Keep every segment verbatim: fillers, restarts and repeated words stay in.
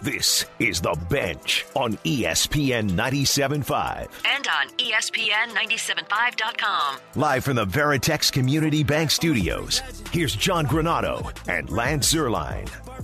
This is The Bench on E S P N ninety-seven point five. And on E S P N ninety-seven point five dot com. Live from the Veritex Community Bank Studios, here's John Granato and Lance Zierlein.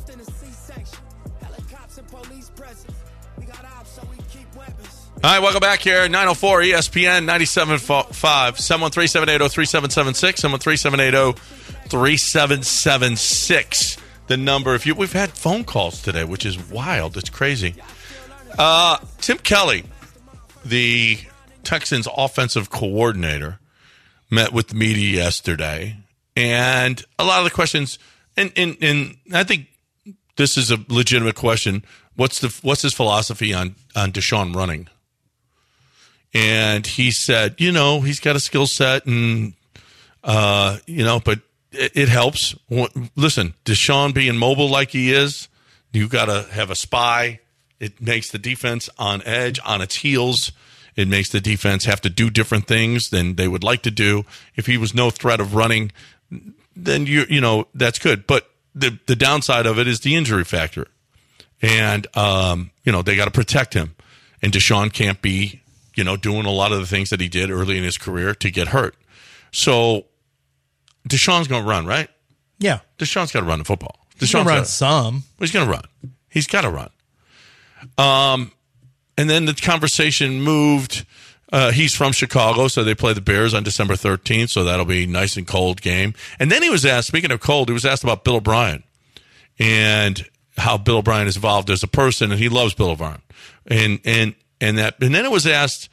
All right, welcome back here. nine oh four E S P N ninety-seven point five. seven one three, seven eight zero, three seven seven six. seven one three, seven eight zero, three seven seven six. The number. If you, we've had phone calls today, which is wild. It's crazy. Uh, Tim Kelly, the Texans offensive coordinator, met with the media yesterday. And a lot of the questions, and, and, and I think this is a legitimate question. What's the what's his philosophy on, on Deshaun running? And he said, you know, he's got a skill set and, uh, you know, but it, it helps. Listen, Deshaun being mobile like he is, you got to have a spy. It makes the defense on edge, on its heels. It makes the defense have to do different things than they would like to do. If he was no threat of running, then, you you know, that's good. But the, the downside of it is the injury factor. And, um, you know, they got to protect him. And Deshaun can't be, you know, doing a lot of the things that he did early in his career to get hurt. So Deshaun's going to run, right? Yeah. Deshaun's got to run the football. He's going to run gotta, some. He's going to run. He's got to run. Um, and then the conversation moved. Uh, he's from Chicago, so they play the Bears on December thirteenth, so that'll be a nice and cold game. And then he was asked, speaking of cold, he was asked about Bill O'Brien and how Bill O'Brien is evolved as a person, and he loves Bill O'Brien. And and and that and then it was asked,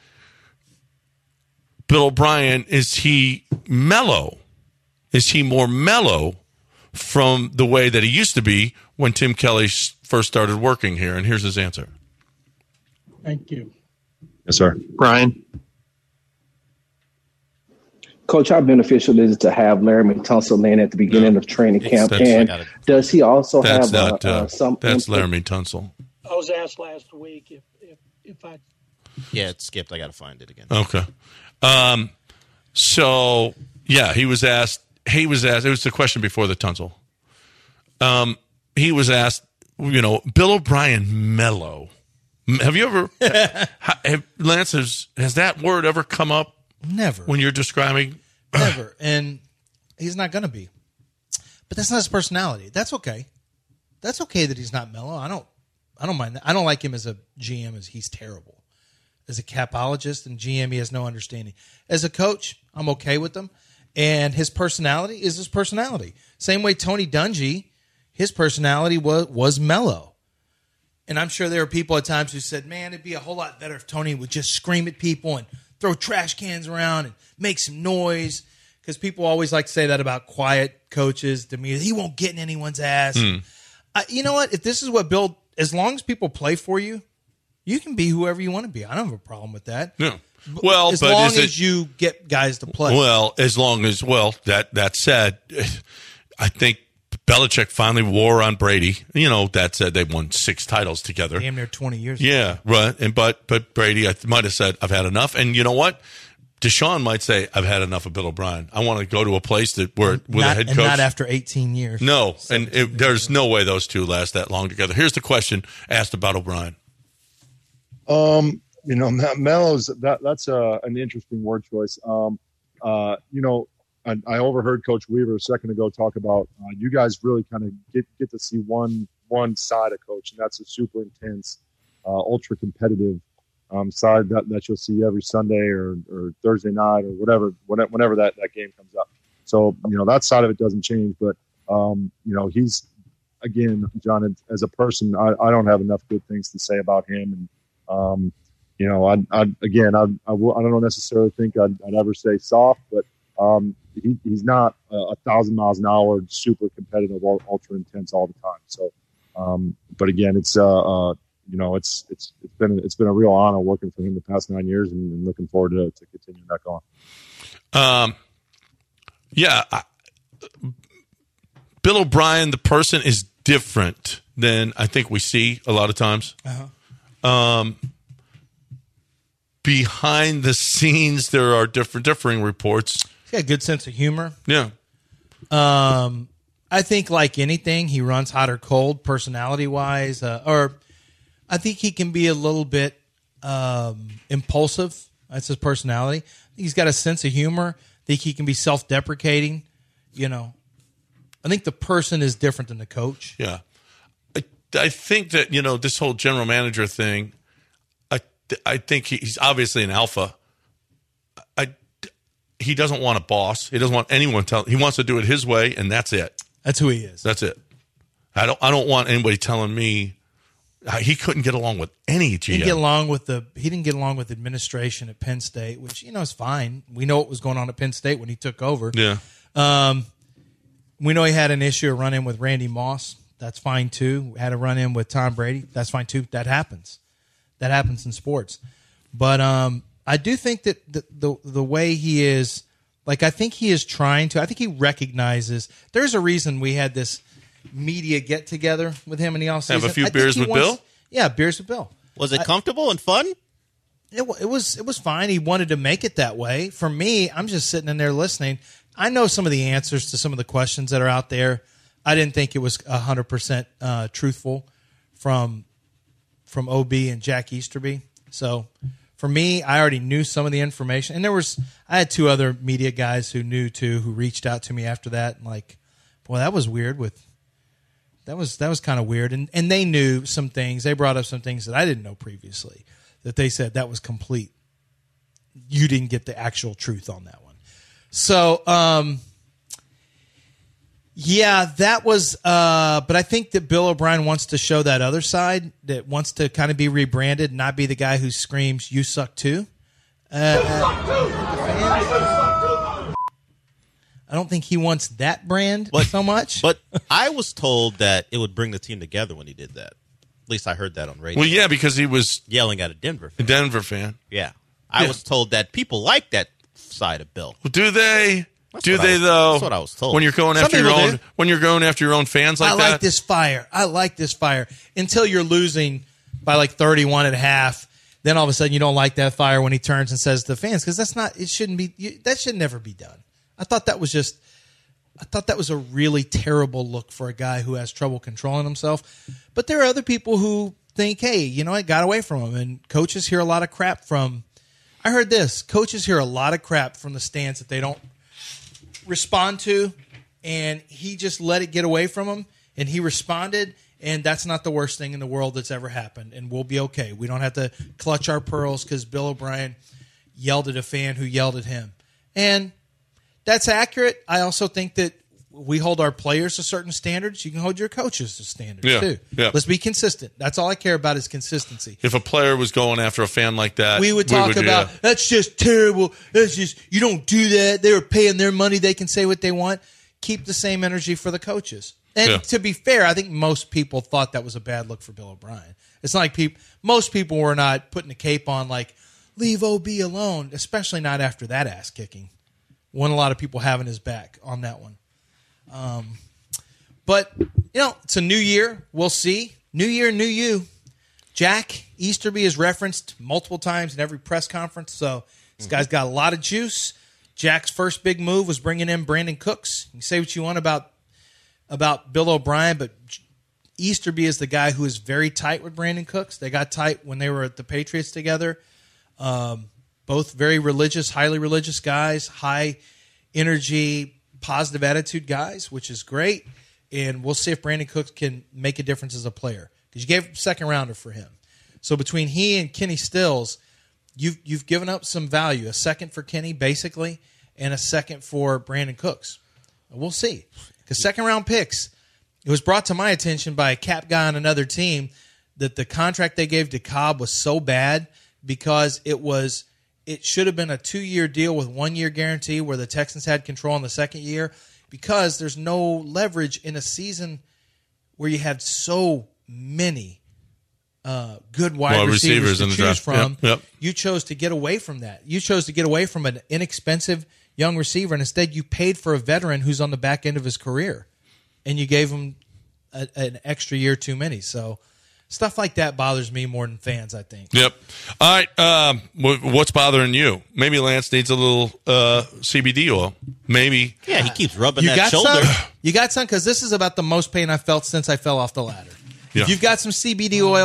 Bill O'Brien, is he mellow? Is he more mellow from the way that he used to be when Tim Kelly first started working here? And here's his answer. Thank you. Yes, sir. Brian. Coach, how beneficial is it to have Laremy Tunsil in at the beginning no, of training camp? And gotta, does he also that's have not, uh, uh, some That's input? Laremy Tunsil. I was asked last week if if, if I... Yeah, it skipped. I got to find it again. Okay. Um, so, yeah, he was asked, he was asked, it was the question before the Tunsil. Um, he was asked, you know, Bill O'Brien mellow. Have you ever, have, Lance, has, has that word ever come up? Never. When you're describing? Never. And he's not going to be. But that's not his personality. That's okay. That's okay that he's not mellow. I don't I don't mind that. I don't like him as a G M as he's terrible. As a capologist and G M, he has no understanding. As a coach, I'm okay with him. And his personality is his personality. Same way Tony Dungy, his personality was, was mellow. And I'm sure there are people at times who said, man, it'd be a whole lot better if Tony would just scream at people and throw trash cans around and make some noise. Because people always like to say that about quiet coaches. Demeanor. He won't get in anyone's ass. Mm. I, you know what? If this is what Bill, as long as people play for you, you can be whoever you want to be. I don't have a problem with that. Yeah. Well, as but long is as it, you get guys to play. Well, as long as, well, that, that said, I think Belichick finally wore on Brady. You know, that said, they won six titles together. Damn near twenty years Yeah, ago. right. And but but Brady I might have said, I've had enough. And you know what? Deshaun might say, I've had enough of Bill O'Brien. I want to go to a place that where with not, a head coach. And not after eighteen years. No, and it, there's no way those two last that long together. Here's the question asked about O'Brien. Um, you know, Mellow's that that's a, an interesting word choice. Um, uh, you know, I, I overheard Coach Weaver a second ago talk about uh, you guys really kind of get get to see one one side of Coach, and that's a super intense, uh, ultra competitive um, side that, that you'll see every Sunday or, or Thursday night or whatever whenever that, that game comes up. So you know that side of it doesn't change, but um, you know he's again, John, as a person, I, I don't have enough good things to say about him, and um, you know, I, I again, I, I, I don't necessarily think I'd, I'd ever say soft, but um, he, he's not a, a thousand miles an hour, super competitive, ultra intense all the time. So, um, but again, it's uh, uh, you know, it's it's it's been it's been a real honor working for him the past nine years, and, and looking forward to to continuing that going. Um, yeah, I, Bill O'Brien, the person, is different than I think we see a lot of times. Uh-huh. Um. Behind the scenes, there are different, differing reports. He's got a good sense of humor. Yeah. Um, I think, like anything, he runs hot or cold, personality-wise. Uh, or I think he can be a little bit um, impulsive. That's his personality. I think he's got a sense of humor. I think he can be self-deprecating. You know, I think the person is different than the coach. Yeah. I, I think that, you know, this whole general manager thing, I, I think he's obviously an alpha. I, he doesn't want a boss. He doesn't want anyone telling. He wants to do it his way, and that's it. That's who he is. That's it. I don't. I don't want anybody telling me uh, he couldn't get along with any G M. He didn't get along with the. He didn't get along with administration at Penn State, which you know is fine. We know what was going on at Penn State when he took over. Yeah. Um, we know he had an issue, a run in with Randy Moss. That's fine too. Had a run in with Tom Brady. That's fine too. That happens. That happens in sports. But um, I do think that the, the the way he is, like I think he is trying to. I think he recognizes there's a reason we had this media get together with him in the offseason. Have a few beers with wants, Bill. Yeah, beers with Bill. Was it I, comfortable and fun? It, it was. It was fine. He wanted to make it that way. For me, I'm just sitting in there listening. I know some of the answers to some of the questions that are out there. I didn't think it was one hundred percent uh, truthful from from O B and Jack Easterby. So for me, I already knew some of the information. And there was I had two other media guys who knew too, who reached out to me after that. And like, boy, that was weird with that was that was kind of weird. And and they knew some things. They brought up some things that I didn't know previously that they said that was complete. You didn't get the actual truth on that one. So, um, yeah, that was, uh, but I think that Bill O'Brien wants to show that other side, that wants to kind of be rebranded, not be the guy who screams, "You suck too." Uh, you suck too! Uh, I don't think he wants that brand but, so much. But I was told that it would bring the team together when he did that. At least I heard that on radio. Well, yeah, because he was yelling at a Denver fan. A Denver fan. Yeah. I yeah. was told that people like that side of Bill. Well, do they? That's do they was, though? That's what I was told. When you're going Some after your own, do. when you're going after your own fans like I that. I like this fire. I like this fire until you're losing by like thirty-one and a half. Then all of a sudden you don't like that fire when he turns and says to the fans, because that's not. It shouldn't be. You, that should never be done. I thought that was just. I thought that was a really terrible look for a guy who has trouble controlling himself. But there are other people who think, hey, you know, it got away from him. And coaches hear a lot of crap from. I heard this. Coaches hear a lot of crap from the stands that they don't respond to, and he just let it get away from him, and he responded, and that's not the worst thing in the world that's ever happened, and we'll be okay. We don't have to clutch our pearls because Bill O'Brien yelled at a fan who yelled at him. And that's accurate. I also think that we hold our players to certain standards. You can hold your coaches to standards, yeah, too. Yeah. Let's be consistent. That's all I care about is consistency. If a player was going after a fan like that, we would talk we would, about, yeah. that's just terrible. That's just, you don't do that. They were paying their money. They can say what they want. Keep the same energy for the coaches. And yeah. to be fair, I think most people thought that was a bad look for Bill O'Brien. It's not like people, most people were not putting a cape on like, leave O B alone, especially not after that ass kicking. One, a lot of people having his back on that one. Um, but, you know, it's a new year. We'll see. New year, new you. Jack Easterby is referenced multiple times in every press conference, so this mm-hmm. guy's got a lot of juice. Jack's first big move was bringing in Brandon Cooks. You can say what you want about, about Bill O'Brien, but Easterby is the guy who is very tight with Brandon Cooks. They got tight when they were at the Patriots together. Um, both very religious, highly religious guys, high energy, positive attitude guys, which is great. And we'll see if Brandon Cooks can make a difference as a player, because you gave a second rounder for him. So between he and Kenny Stills, you've you've given up some value. A second for Kenny, basically, and a second for Brandon Cooks. We'll see. Because second round picks, it was brought to my attention by a cap guy on another team that the contract they gave to Cobb was so bad because it was it should have been a two-year deal with one-year guarantee where the Texans had control in the second year, because there's no leverage in a season where you have so many uh, good wide well, receivers, receivers to choose draft. from. Yep, yep. You chose to get away from that. You chose to get away from an inexpensive young receiver, and instead you paid for a veteran who's on the back end of his career, and you gave him a, an extra year too many. So stuff like that bothers me more than fans, I think. Yep. All right. Um, what's bothering you? Maybe Lance needs a little uh, C B D oil. Maybe. Yeah, he keeps rubbing you that got shoulder. Some? You got some? Because this is about the most pain I've felt since I fell off the ladder. Yeah. If you've got some C B D oil,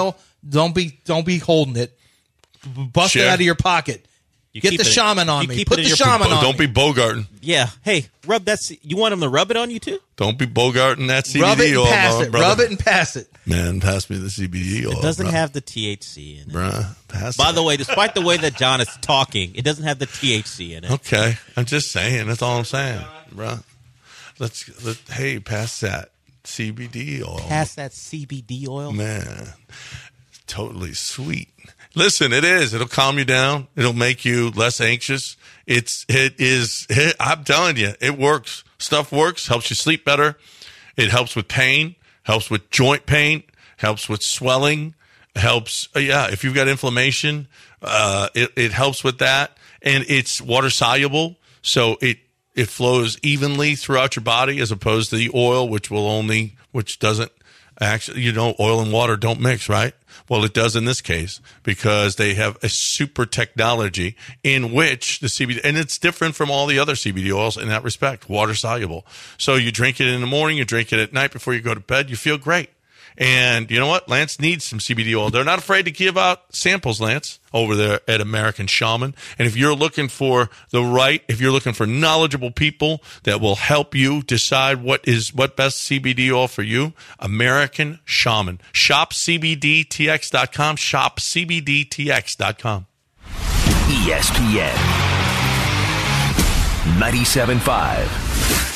Don't be don't be holding it. Bust Share. it out of your pocket. You Get keep the it- shaman on you me. keep Put it the in your- shaman on Don't me. be Bogarting. Yeah. Hey, rub that. C- you want him to rub it on you too? Don't be Bogarting that C B D Rub it and oil, pass no, it. brother. Rub it and pass it. Man, pass me the C B D oil. It doesn't bruh. have the T H C in it. Bruh, pass By it. the way, despite the way that John is talking, it doesn't have the T H C in it. Okay, I'm just saying. That's all I'm saying, bruh. Let's let, hey, pass that C B D oil. Pass that C B D oil. Man, totally sweet. Listen, it is. It'll calm you down. It'll make you less anxious. It's it is. It, I'm telling you, it works. Stuff works. Helps you sleep better. It helps with pain. Helps with joint pain. Helps with swelling. Helps. Uh, yeah, if you've got inflammation, uh, it it helps with that. And it's water soluble, so it it flows evenly throughout your body, as opposed to the oil, which will only which doesn't. Actually, you know, oil and water don't mix, right? Well, it does in this case because they have a super technology in which the C B D, and it's different from all the other C B D oils in that respect, water soluble. So you drink it in the morning, you drink it at night before you go to bed, you feel great. And you know what? Lance needs some C B D oil. They're not afraid to give out samples, Lance, over there at American Shaman. And if you're looking for the right, if you're looking for knowledgeable people that will help you decide what is what best C B D oil for you, American Shaman. shop C B D T X dot com. shop C B D T X dot com. E S P N ninety-seven point five.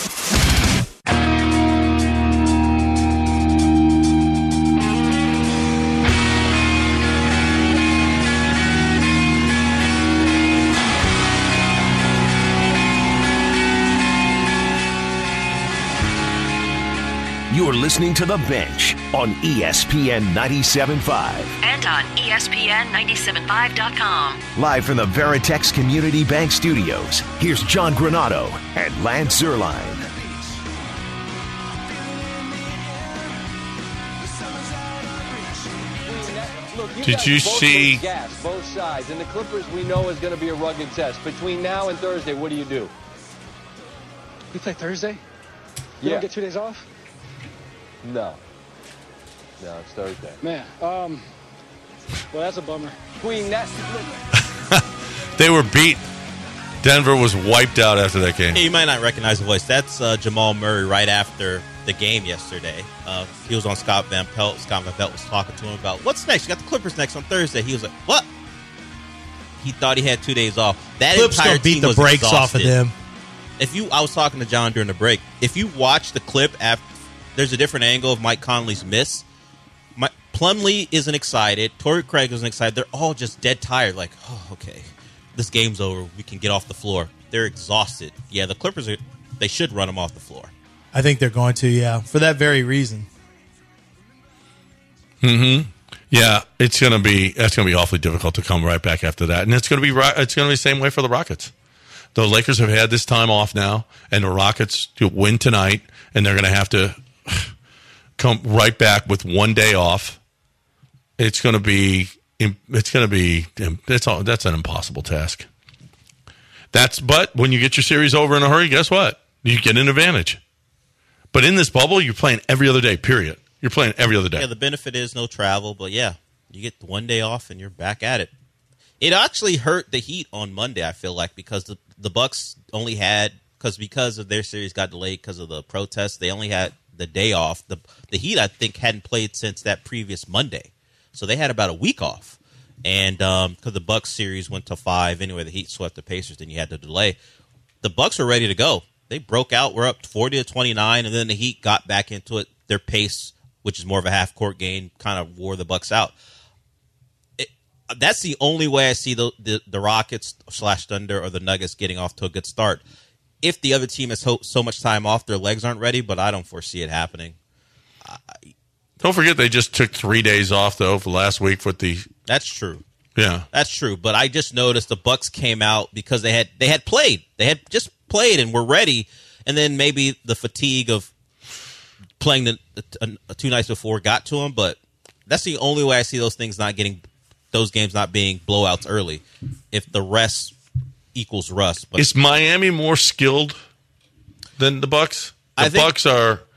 You're listening to The Bench on E S P N ninety-seven point five. And on E S P N ninety-seven point five dot com. Live from the Veritex Community Bank Studios, here's John Granado and Lance Zierlein. Did you see? Gas, both sides, and the Clippers we know is going to be a rugged test. Between now and Thursday, what do you do? We play Thursday? You Yeah. don't get two days off? No. No, it's Thursday. Man, um, well, that's a bummer. Between that, They were beat. Denver was wiped out after that game. Hey, you might not recognize the voice. That's uh, Jamal Murray right after the game yesterday. Uh, he was on Scott Van Pelt. Scott Van Pelt was talking to him about, what's next? You got the Clippers next on Thursday. He was like, what? He thought he had two days off. That Clips entire gonna beat team the was brakes exhausted. off of them. If you, I was talking to John during the break. If you watch the clip, after, there's a different angle of Mike Conley's miss. My, Plumlee isn't excited. Torrey Craig isn't excited. They're all just dead tired. Like, oh, okay, this game's over. We can get off the floor. They're exhausted. Yeah, the Clippers are. They should run them off the floor. I think they're going to, yeah, for that very reason. Mm-hmm. Yeah, it's gonna be that's gonna be awfully difficult to come right back after that, and it's gonna be right. It's gonna be the same way for the Rockets. The Lakers have had this time off now, and the Rockets win tonight, and they're gonna have to come right back with one day off. It's gonna be. It's gonna be. It's all. That's an impossible task. That's. But when you get your series over in a hurry, guess what? You get an advantage. But in this bubble, you're playing every other day. Period. You're playing every other day. Yeah, the benefit is no travel, but yeah, you get one day off and you're back at it. It actually hurt the Heat on Monday, I feel like, because the the Bucks only had because because of their series got delayed because of the protests. They only had the day off. The the Heat, I think, hadn't played since that previous Monday, so they had about a week off. And because um, the Bucks series went to five anyway, the Heat swept the Pacers. Then you had the delay. The Bucks were ready to go. They broke out. We're up forty to twenty-nine, and then the Heat got back into it. Their pace, which is more of a half court game, kind of wore the Bucks out. It, that's the only way I see the, the, the Rockets slash Thunder or the Nuggets getting off to a good start. If the other team has so, so much time off, their legs aren't ready, but I don't foresee it happening. I, Don't forget they just took three days off though for last week with the. That's true. Yeah, that's true. But I just noticed the Bucks came out because they had they had played. They had just played and were ready, and then maybe the fatigue of playing the uh, two nights before got to them. But that's the only way I see those things not getting those games not being blowouts early. If the rest equals rust, but is Miami more skilled than the Bucks? The I think, Bucks are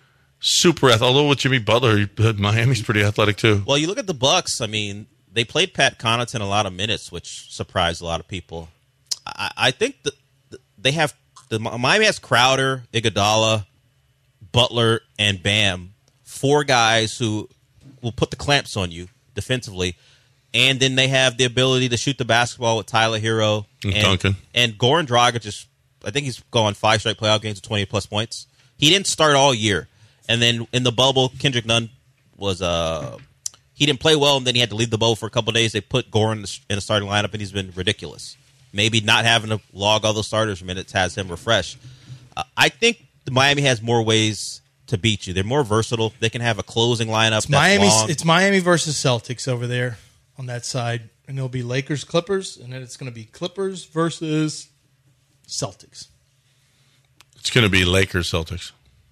super athletic. Although with Jimmy Butler, Miami's pretty athletic too. Well, you look at the Bucks. I mean, they played Pat Connaughton a lot of minutes, which surprised a lot of people. I, I think that they have the Miami has Crowder, Iguodala, Butler, and Bam, four guys who will put the clamps on you defensively, and then they have the ability to shoot the basketball with Tyler Hero and, and Duncan and Goran Dragic. Is, I think he's gone five straight playoff games with twenty plus points. He didn't start all year, and then in the bubble, Kendrick Nunn was uh he didn't play well, and then he had to leave the bubble for a couple of days. They put Goran in the, in the starting lineup, and he's been ridiculous. Maybe not having to log all those starters minutes has him refreshed. Uh, I think Miami has more ways to beat you. They're more versatile. They can have a closing lineup. It's that's Miami. long. It's Miami versus Celtics over there on that side, and it'll be Lakers Clippers, and then it's going to be Clippers versus Celtics. It's going to be Lakers Celtics.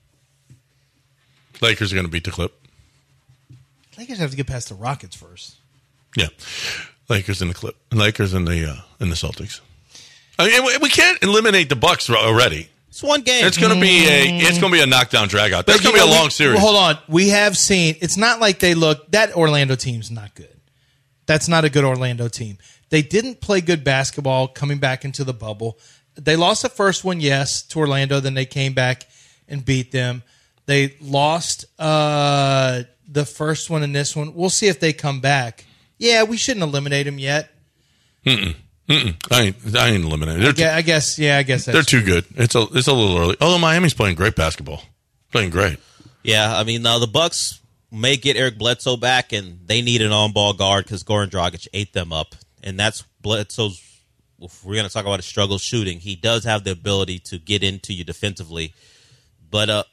Lakers are going to beat the Clip. Lakers have to get past the Rockets first. Yeah, Lakers in the Clip. Lakers in the uh, in the Celtics. I mean, we can't eliminate the Bucks already. It's one game. It's going to be a it's going to be a knockdown drag out. That's going to be a long series. Well, hold on. We have seen. It's not like they look. That Orlando team's not good. That's not a good Orlando team. They didn't play good basketball coming back into the bubble. They lost the first one, yes, to Orlando. Then they came back and beat them. They lost uh, the first one and this one. We'll see if they come back. Yeah, we shouldn't eliminate them yet. Mm-mm. Mm-mm. I ain't, I ain't eliminated. I guess, I guess, yeah, I guess that's they're too good. It's a, it's a little early. Although Miami's playing great basketball, playing great. Yeah, I mean, now the Bucks may get Eric Bledsoe back, and they need an on-ball guard because Goran Dragic ate them up, and that's Bledsoe's. If we're going to talk about his struggles shooting, he does have the ability to get into you defensively, but uh,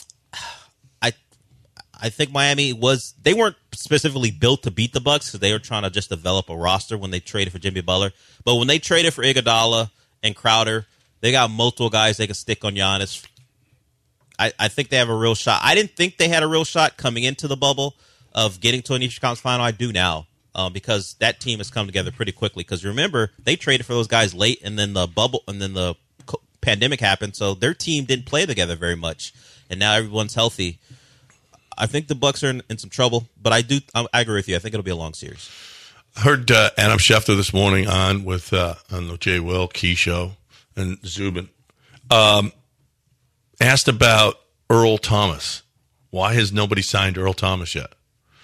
I, I think Miami was they weren't specifically built to beat the Bucks because they were trying to just develop a roster when they traded for Jimmy Butler. But when they traded for Iguodala and Crowder, they got multiple guys they could stick on Giannis. I, I think they have a real shot. I didn't think they had a real shot coming into the bubble of getting to an Eastern Conference final. I do now uh, because that team has come together pretty quickly. Because remember, they traded for those guys late, and then the bubble, and then the pandemic happened, so their team didn't play together very much. And now everyone's healthy. I think the Bucks are in, in some trouble, but I do. I, I agree with you. I think it'll be a long series. I heard uh, Adam Schefter this morning on with uh, on the Jay Will Key Show and Zubin um, asked about Earl Thomas. Why has nobody signed Earl Thomas yet?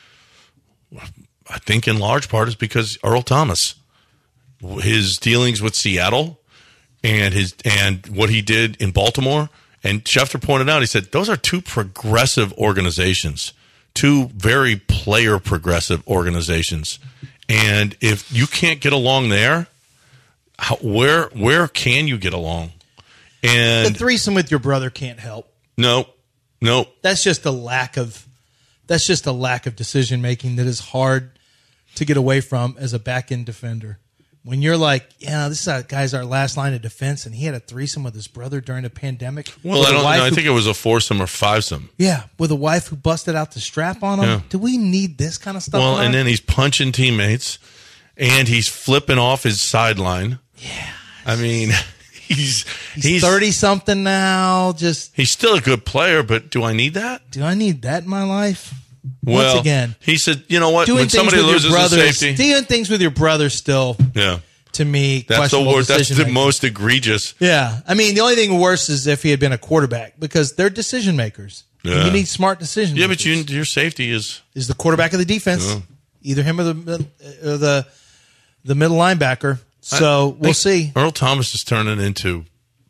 I think in large part is because Earl Thomas, his dealings with Seattle and his and what he did in Baltimore. And Schefter pointed out, he said, those are two progressive organizations, two very player progressive organizations. And if you can't get along there, how, where where can you get along? And the threesome with your brother can't help. No, no. That's just a lack of that's just a lack of decision making that is hard to get away from as a back end defender. When you're like, yeah, this is our, guy's our last line of defense, and he had a threesome with his brother during a pandemic. Well, I don't know. I think it was a foursome or fivesome. Yeah, with a wife who busted out the strap on him. Yeah. Do we need this kind of stuff? Well, and then he's punching teammates, and he's flipping off his sideline. Yeah, I mean, he's he's thirty something now. Just he's still a good player, but do I need that? Do I need that in my life? Well, Once again, he said, "You know what? Doing When somebody loses brothers, a safety, doing things with your brother still, yeah, to me, that's the worst. That's the making. most egregious. Yeah, I mean, the only thing worse is if he had been a quarterback because they're decision makers. Yeah. You need smart decision. Yeah, makers. but you, your safety is is the quarterback of the defense, yeah. Either him or the or the the middle linebacker. So I we'll see. Earl Thomas is turning into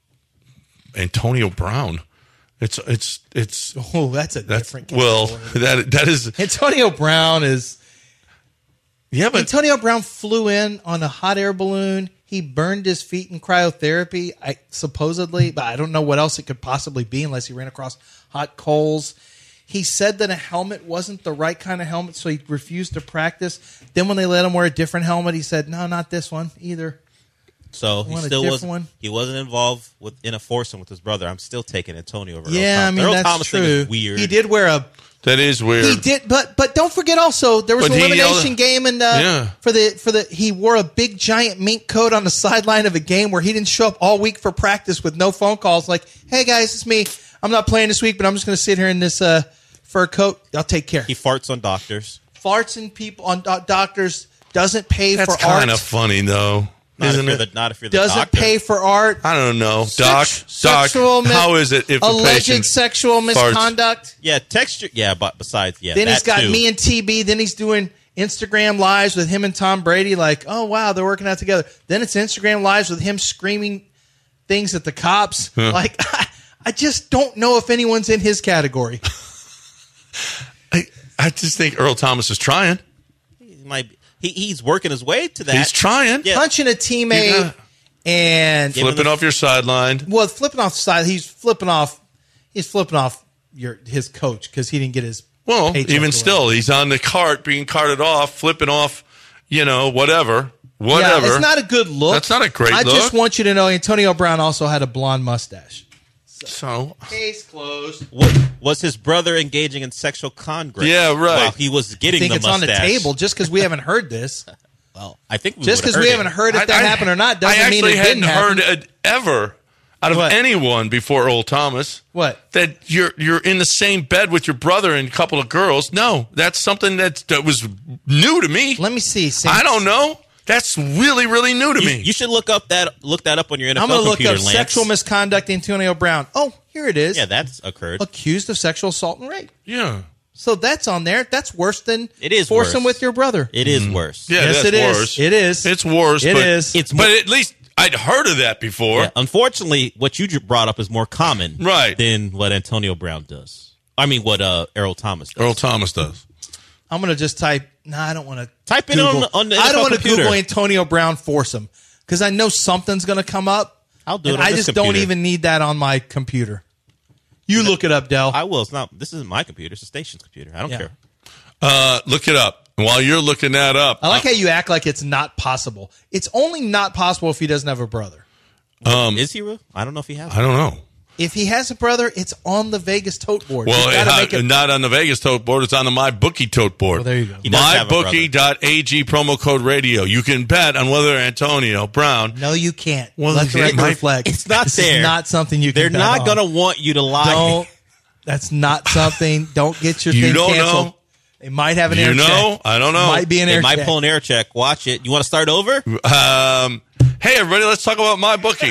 Antonio Brown. It's it's it's oh that's a that's, different well that that is Antonio Brown is yeah but Antonio Brown flew in on a hot air balloon. He burned his feet in cryotherapy, I supposedly, but I don't know what else it could possibly be unless he ran across hot coals. He said that a helmet wasn't the right kind of helmet, so he refused to practice. Then when they let him wear a different helmet, he said, "No, not this one either." So he still wasn't. One. He wasn't involved with in a foursome with his brother. I'm still taking Antonio over. Yeah, Earl I mean Earl that's Thomas true. Thing is weird. He did wear a. That is weird. He did, but but don't forget also there was but an elimination yelled, game and uh, yeah. for the for the he wore a big giant mink coat on the sideline of a game where he didn't show up all week for practice with no phone calls. Like, hey guys, it's me. I'm not playing this week, but I'm just going to sit here in this uh, fur coat. I'll take care. He farts on doctors. Farts in people on do- doctors. Doesn't pay That's for art. kind of funny, though. Not Isn't if you're it? the not if you're the Doesn't doctor. pay for art. I don't know, Doc. Sex- Doc, sexual mi- how is it if a alleged patient sexual farts? misconduct? Yeah, texture. Yeah, but besides, yeah. Then that he's got too. me and T B. Then he's doing Instagram lives with him and Tom Brady. Like, oh wow, they're working out together. Then it's Instagram lives with him screaming things at the cops. Huh. Like, I, I just don't know if anyone's in his category. I, I just think Earl Thomas is trying. He might be, he, he's working his way to that. He's trying. Yeah. Punching a teammate Yeah. and Flipping off your sideline. well, flipping off the side. He's flipping off. He's flipping off your his coach because he didn't get his. Well, paycheck even or still, he's on the cart, being carted off, flipping off, you know, whatever. Whatever. Yeah, it's not a good look. That's not a great I look. just want you to know Antonio Brown also had a blonde mustache. So, Case closed. What, was his brother engaging in sexual congress? Yeah, right. While he was I getting think the it's on mustache. the table just because we haven't heard this. Well, I think we Just because because we haven't heard if that happened or not doesn't I mean actually it didn't hadn't happen. heard it ever out of What? anyone before Earl Thomas. What? That you're you're in the same bed with your brother and a couple of girls. No, that's something that that was new to me. Let me see. Since, I don't know. That's really really new to You, me. you should look up that look that up on your N F L I'm going to look computer, up Lance. sexual misconduct Antonio Brown. Oh, here it is. Yeah, that's occurred. Accused of sexual assault and rape. yeah. So that's on there. That's worse than It is forcing worse. with your brother. It is worse. Yeah, Yes, that's it is. worse. It is. It's worse. It but, is. It's but more- at least I'd heard of that before. Yeah, unfortunately, what you ju- brought up is more common Right. than what Antonio Brown does. I mean, what uh, Earl Thomas does. Earl Thomas does. I'm going to just type. No, I don't want to Type it on- on the I N F L don't want to computer. Google Antonio Brown foursome because I know something's going to come up. I'll do it and on I this just don't computer. even need that on my computer. You look it up, Del. I will. It's not. This isn't my computer. It's the station's computer. I don't Yeah. care. Uh, look it up. And while you're looking that up, I like how you act like it's not possible. It's only not possible if he doesn't have a brother. um, Is he real? I don't know if he has. I don't know. If he has a brother, it's on the Vegas tote board. Well, You've it gotta ha- make it- not on the Vegas tote board. It's on the MyBookie tote board. Well, there you go. He does have a brother. MyBookie.ag promo code radio. You can bet on whether Antonio Brown. No, you can't. Well, Let the it record might- reflect. it's not this there. Is not something you can. They're bet not on. going to want you to lie. Don't. That's not something. Don't get your You thing don't canceled. know? They might have an You air know? check. I don't know. Might be an They air might check. pull an air check. Watch it. You want to start over? Um, hey, everybody, let's talk about MyBookie.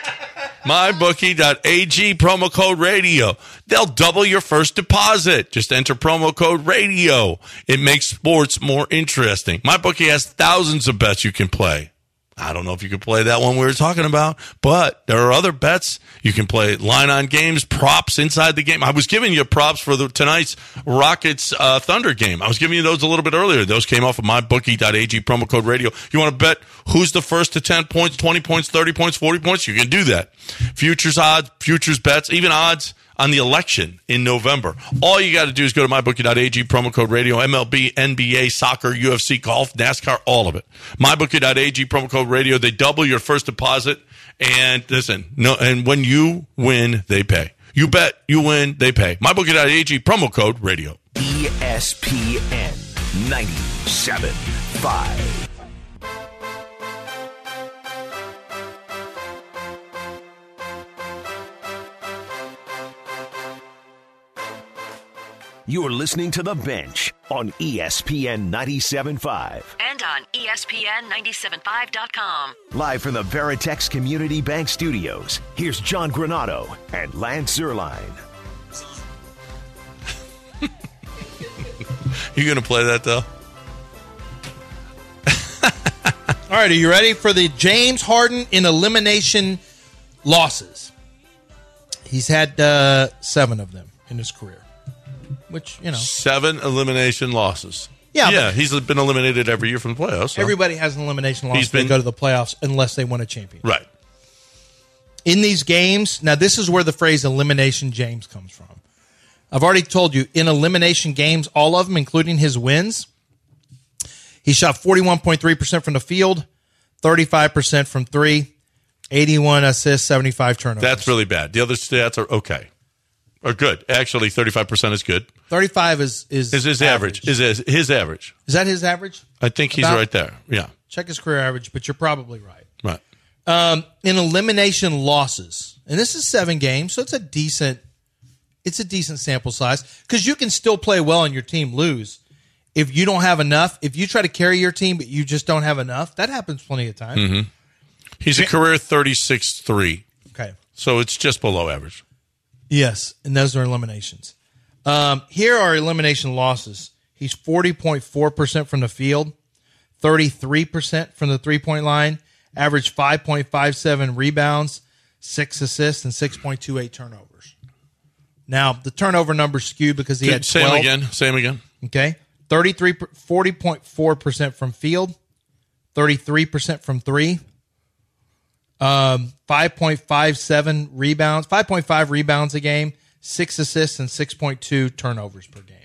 MyBookie.ag promo code radio. They'll double your first deposit. Just enter promo code radio. It makes sports more interesting. MyBookie has thousands of bets you can play. I don't know if you can play that one we were talking about, but there are other bets. You can play line on games, props inside the game. I was giving you props for the tonight's Rockets uh, Thunder game. I was giving you those a little bit earlier. Those came off of MyBookie.ag promo code radio. You want to bet who's the first to ten points, twenty points, thirty points, forty points? You can do that. Futures odds, futures bets, even odds on the election in November. All you got to do is go to MyBookie.ag, promo code radio, M L B, N B A, soccer, U F C, golf, NASCAR, all of it. MyBookie.ag, promo code radio. They double your first deposit. And listen, no, and when you win, they pay. You bet, you win, they pay. MyBookie.ag, promo code radio. E S P N ninety-seven point five. You're listening to The Bench on E S P N ninety-seven point five. And on E S P N ninety-seven point five dot com. Live from the Veritex Community Bank Studios, here's John Granado and Lance Zierlein. You going to play that, though? All right, are you ready for the James Harden in elimination losses? He's had uh, seven of them in his career, which, you know. Seven elimination losses. Yeah, Yeah, but- he's been eliminated every year from the playoffs. so- Everybody has an elimination loss He's if they been- go to the playoffs unless they win a championship. Right. In these games, now this is where the phrase elimination James comes from. I've already told you, in elimination games, all of them, including his wins, he shot forty-one point three percent from the field, thirty-five percent from three, eighty-one assists, seventy-five turnovers. That's really bad. The other stats are okay. Or good. Actually, thirty-five percent is good. thirty-five is is, Is his average. Is his, his average. Is that his average? I think he's About- right there. Yeah. Check his career average, but you're probably right. Right. Um, in elimination losses, and this is seven games, so it's a decent It's a decent sample size because you can still play well and your team lose. If you don't have enough, if you try to carry your team but you just don't have enough, that happens plenty of times. Mm-hmm. He's a career thirty-six three. Okay. So it's just below average. Yes, and those are eliminations. Um, here are elimination losses. He's forty point four percent from the field, thirty-three percent from the three-point line, average five point five seven rebounds, six assists, and six point two eight turnovers. Now, the turnover numbers skew because he had twelve. Same again. Same again. Okay. thirty-three, forty point four percent from field, thirty-three percent from three, um, five point five seven rebounds, five point five rebounds a game, six assists, and six point two turnovers per game.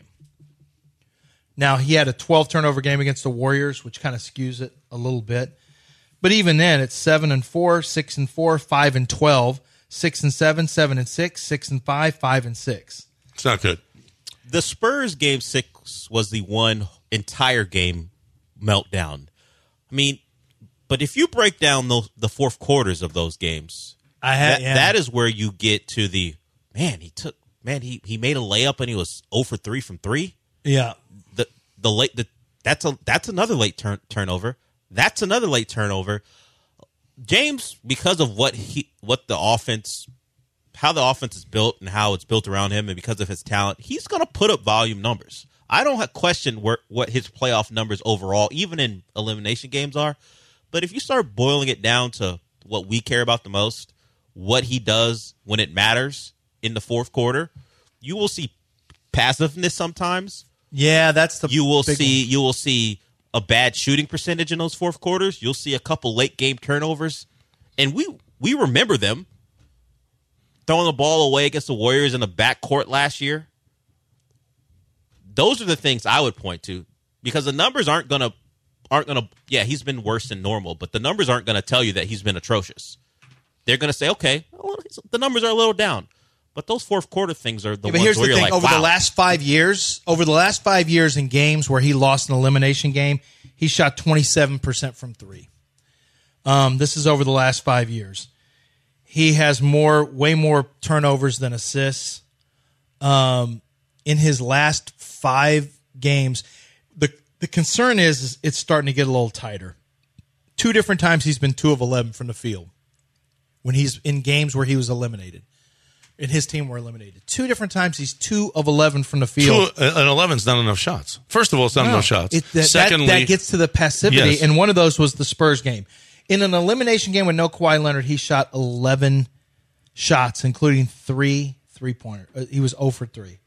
Now, he had a twelve turnover game against the Warriors, which kind of skews it a little bit. But even then, it's seven and four, six and four, five and twelve, six and seven, seven and six, six and five, five and six. It's not good. The Spurs game six was the one entire game meltdown. I mean, but if you break down those, the fourth quarters of those games, I had, that, yeah. that is where you get to the man. He took man. He he made a layup and he was zero for three from three. Yeah, the the late the that's a that's another late turn, turnover. That's another late turnover. James, because of what he what the offense. How the offense is built and how it's built around him, and because of his talent, he's going to put up volume numbers. I don't have question where, what his playoff numbers overall, even in elimination games, are. But if you start boiling it down to what we care about the most, what he does when it matters in the fourth quarter, you will see passiveness sometimes. Yeah, that's the you will big see one. you will see a bad shooting percentage in those fourth quarters. You'll see a couple late game turnovers, and we we remember them. Throwing the ball away against the Warriors in the backcourt last year. Those are the things I would point to because the numbers aren't gonna aren't gonna. Yeah, he's been worse than normal, but the numbers aren't gonna tell you that he's been atrocious. They're gonna say, okay, well, the numbers are a little down, but those fourth quarter things are the Yeah, but ones here's where the you're thing: like, over wow. the last five years, over the last five years in games where he lost an elimination game, he shot twenty-seven percent from three. Um, this is over the last five years. He has more, way more turnovers than assists. Um, in his last five games, the the concern is, is it's starting to get a little tighter. Two different times he's been two of eleven from the field when he's in games where he was eliminated. And his team were eliminated. Two different times he's two of eleven from the field. Two, an eleven's not enough shots. First of all, it's not No, enough shots. It, that, Secondly, that, that gets to the passivity, yes. and one of those was the Spurs game. In an elimination game with no Kawhi Leonard, he shot eleven shots, including three three-pointer. Uh, he was zero for three.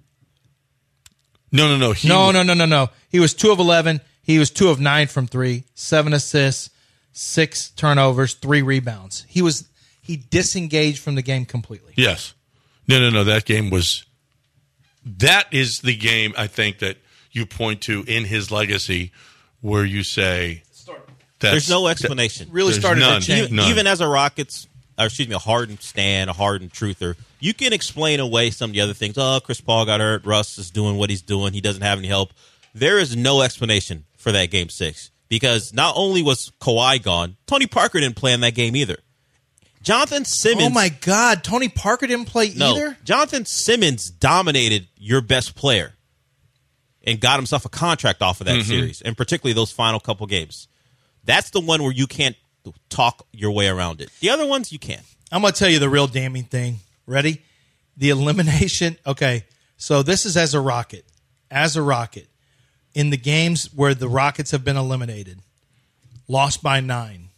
No, no, no. He no, no, no, no, no. He was two of eleven. He was two of nine from three, seven assists, six turnovers, three rebounds. He was he disengaged from the game completely. Yes. No, no, no. That game was – that is the game, I think, that you point to in his legacy where you say – There's no explanation. That really There's started none, to change. Even, none. even as a Rockets, or excuse me, a hardened stan, a hardened truther, you can explain away some of the other things. Oh, Chris Paul got hurt. Russ is doing what he's doing. He doesn't have any help. There is no explanation for that game six because not only was Kawhi gone, Tony Parker didn't play in that game either. Jonathan Simmons. Oh my God, Tony Parker didn't play no, either? Jonathan Simmons dominated your best player and got himself a contract off of that Mm-hmm. series, and particularly those final couple games. That's the one where you can't talk your way around it. The other ones, you can. I'm going to tell you the real damning thing. Ready? The elimination. Okay, so this is as a Rocket. As a Rocket. In the games where the Rockets have been eliminated, lost by nine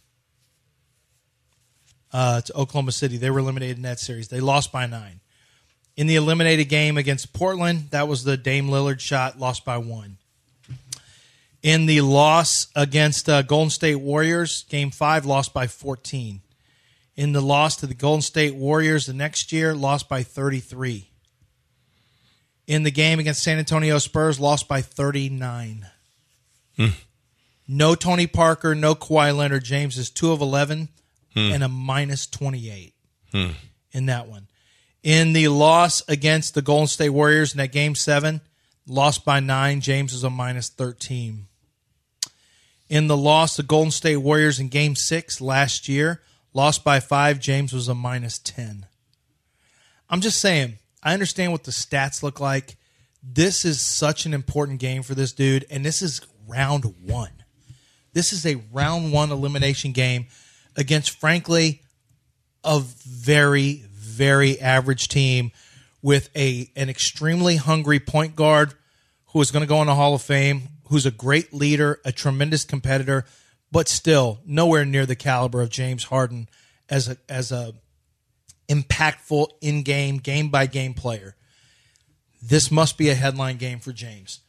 uh, to Oklahoma City. They were eliminated in that series. They lost by nine. In the eliminated game against Portland, that was the Dame Lillard shot, lost by one. In the loss against uh, Golden State Warriors, game five, lost by fourteen. In the loss to the Golden State Warriors the next year, lost by thirty-three. In the game against San Antonio Spurs, lost by thirty-nine. Hmm. No Tony Parker, no Kawhi Leonard. James is two of eleven Hmm. and a minus twenty-eight Hmm. in that one. In the loss against the Golden State Warriors in that game seven, lost by nine. James is a minus thirteen. In the loss to Golden State Warriors in game six last year, lost by five. James was a minus ten. I'm just saying, I understand what the stats look like. This is such an important game for this dude, and this is round one. This is a round one elimination game against, frankly, a very, very average team with a an extremely hungry point guard who is going to go in the Hall of Fame, who's a great leader, a tremendous competitor, but still nowhere near the caliber of James Harden as a as a impactful in-game, game-by-game player. This must be a headline game for James.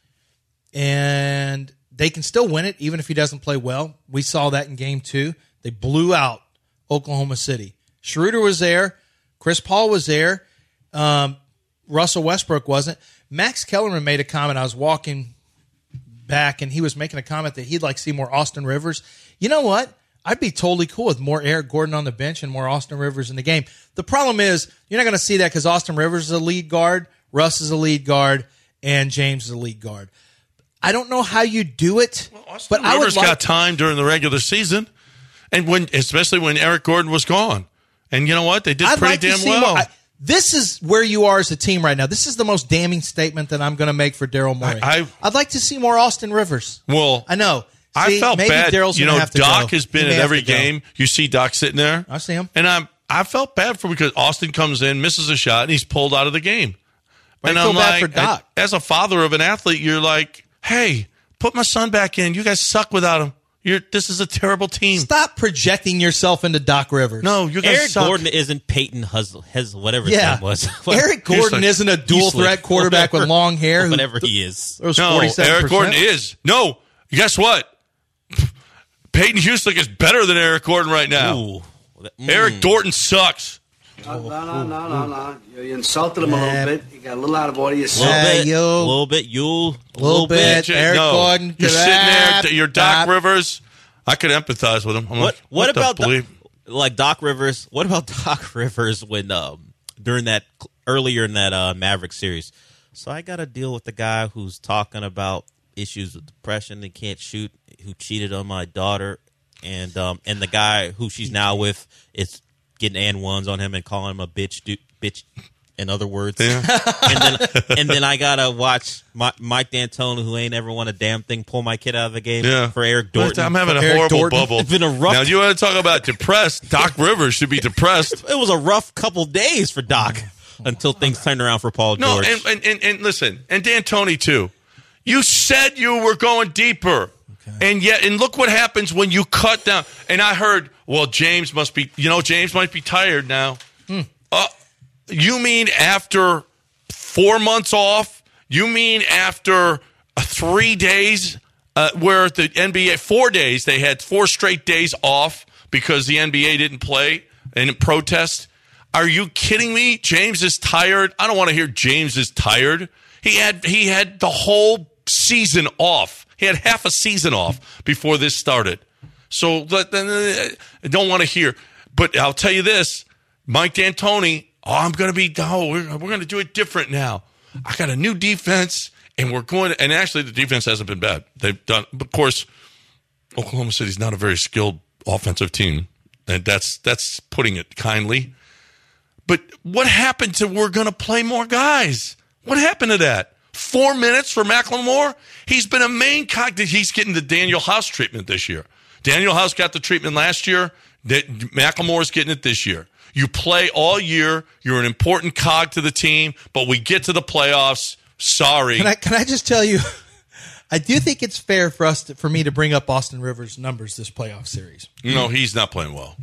And they can still win it, even if he doesn't play well. We saw that in game two. They blew out Oklahoma City. Schroeder was there. Chris Paul was there. Um, Russell Westbrook wasn't. Max Kellerman made a comment. I was walking back, and he was making a comment that he'd like to see more Austin Rivers. You know what? I'd be totally cool with more Eric Gordon on the bench and more Austin Rivers in the game. The problem is you're not going to see that because Austin Rivers is a lead guard, Russ is a lead guard, and James is a lead guard. I don't know how you do it, well, Austin but Rivers I would like got time during the regular season, and when especially when Eric Gordon was gone. And you know what? They did I'd pretty like to damn see well. more. I, this is where you are as a team right now. This is the most damning statement that I'm going to make for Daryl Morey. I, I, I'd like to see more Austin Rivers. Well, I know. I See, felt maybe bad. Daryl's you gonna know, have to Doc go. has been He may in have every to go. game. You see Doc sitting there. I see him. And I'm, I felt bad for him because Austin comes in, misses a shot, and he's pulled out of the game. Why and you feel I'm bad like, for Doc? as a father of an athlete, you're like, hey, put my son back in. You guys suck without him. You're, this is a terrible team. Stop projecting yourself into Doc Rivers. No, you guys Eric suck. Gordon isn't Peyton Hus, Hus whatever his Yeah. name was. Eric Gordon like- isn't a dual He's like- threat quarterback with long hair. who- whatever he is. Throws No, forty-seven percent. Eric Gordon is. No, guess what? Peyton Houston is better than Eric Gordon right now. Ooh. Mm. Eric Dorton sucks. No, no, no, no, no. You insulted him a Yeah. little bit. You got a little out of order. You A said little Yeah, bit, you- a little bit, you, a little bit. J- Eric no. Gordon, You're sitting there. clap, You're Doc clap. Rivers. I could empathize with him. I'm What? like, What, what about the bleep? Doc, like Doc Rivers? What about Doc Rivers when um during that earlier in that uh, Maverick series? So I got to deal with the guy who's talking about issues with depression and can't shoot, who cheated on my daughter, and um and the guy who she's now with is getting and ones on him and calling him a bitch, du- bitch. In other words, Yeah. and then and then I gotta watch my, Mike D'Antoni, who ain't ever won a damn thing, pull my kid out of the game Yeah. for Eric Dorton. I'm having a Eric horrible Dorton. bubble. It's been a rough. Now, you want to talk about depressed? Doc Rivers should be depressed. It was a rough couple days for Doc until things turned around for Paul No, George. and, and, and, and listen, and D'Antoni too. You said you were going deeper. And yet, and look what happens when you cut down. And I heard, well, James must be, you know, James might be tired now. Hmm. Uh, you mean after four months off? You mean after uh, three days uh, where the N B A, four days, they had four straight days off because the N B A didn't play and protest? Are you kidding me? James is tired. I don't want to hear James is tired. He had he had the whole season off. He had half a season off before this started. So I don't want to hear. But I'll tell you this, Mike D'Antoni, oh, I'm going to be, oh, we're, we're going to do it different now. I got a new defense, and we're going to, and actually the defense hasn't been bad. They've done, of course, Oklahoma City's not a very skilled offensive team, and that's that's putting it kindly. But what happened to we're going to play more guys? What happened to that? Four minutes for McLemore? He's been a main cog. He's getting the Daniel House treatment this year. Daniel House got the treatment last year. McLemore's getting it this year. You play all year. You're an important cog to the team, but we get to the playoffs. Sorry. Can I, can I just tell you, I do think it's fair for us to, for me to bring up Austin Rivers' numbers this playoff series. No, he's not playing well.